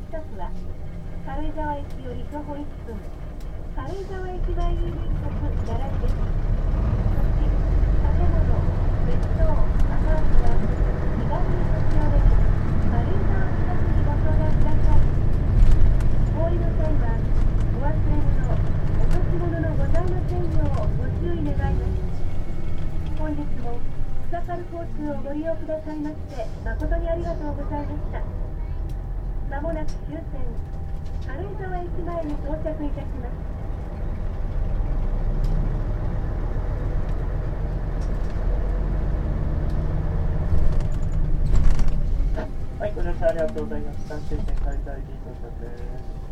スは軽井沢駅より徒歩1分、軽井沢駅前郵便局並びです。土地、建物、別荘、アパートは気軽に立ち寄れる軽井沢近くにご相談ください。お降りの際はお忘れ物、落とし物のございませんようご注意願います。本日も草軽交通をご利用くださいまして誠にありがとうございました。まもなく終点軽井沢駅前に到着いたします。 はい、ご乗車ありがとうございました。終点軽井沢駅に到着です。